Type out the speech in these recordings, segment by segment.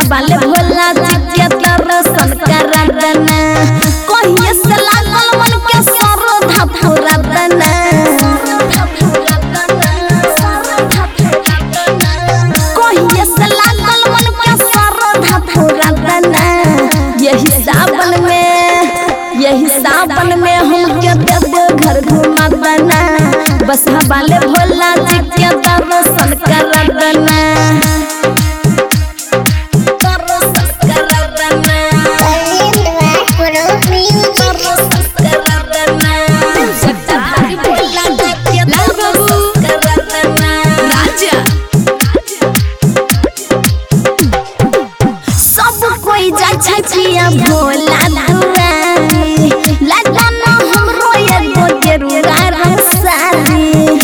वाले भोला जी के दर्शन करना कहिए से लागल मन के सरधा फुरदना कहिए से लागल मन के सरधा फुरदना यही सावन में हम के देव घर घुमा दना बस वाले भोला जी के दर्शन करना छछिया भोला दुआरी लगाना हमरो एगो गेरुआ रंगसारी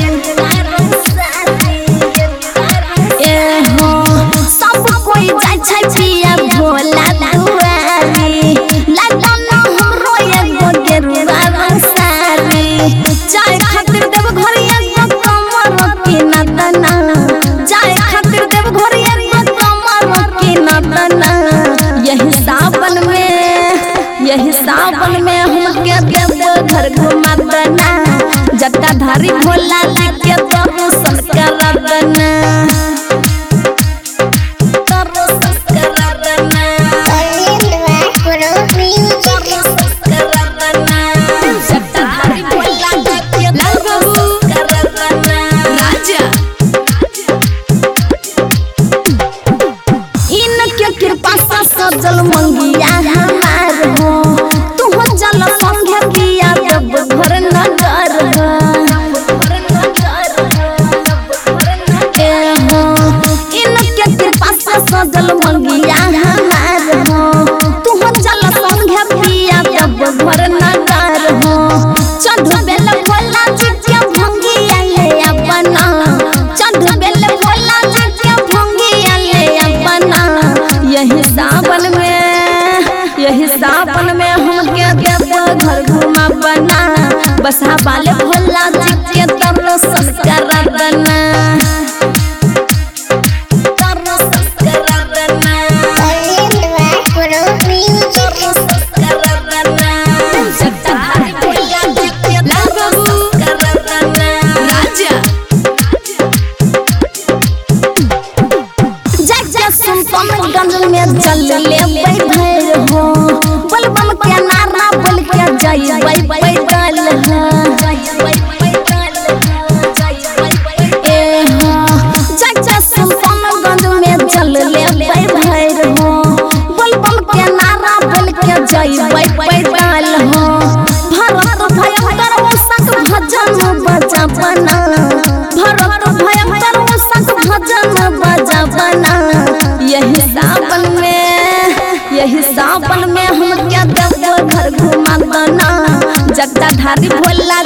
एहो सब कोई जाय छछिया भोला दुआरी लगाना हमरो एगो गेरुआ रंगसारी चाय खातिर देव घर एगो कमर की नदना चाय खातिर देव घर एगो कमर की नदना यही सावन में हम के देव घर घुमा दना जटाधारी भोला जी के दर्शन करना जटाधारी भोला जी के दर्शन करना राजा इनके कृपा से सजल मंगिया हमार हो तू जल संगे किया जब घर नगर हो इनके कृपा से सजल मंगिया हमार हो तू जल संगे किया जब घर नगर हो चढ़ बेल भोला जी के भंगिया ले अपना चढ़ बेल भोला जी के भंगिया ले अपना यही सावन में हम के देव घर घुमा बना बसा वाले भोला जी के दर्शन करना जटाधारी भोला जी के दर्शन करना राजा जग सुल्तानगंज में चल ले भैर हो बलबम के नारा बोल के जाइबै पैदल जग सुल्तानगंज में चल ले भैर हो बलबम के नारा बोल के जाइबै पैदल हो भरत भयंकर संग भजन बजाबना भरत भयंकर संग भजन बजाबना यही सावन में हम के देव घर घुमा दना जटाधारी भोला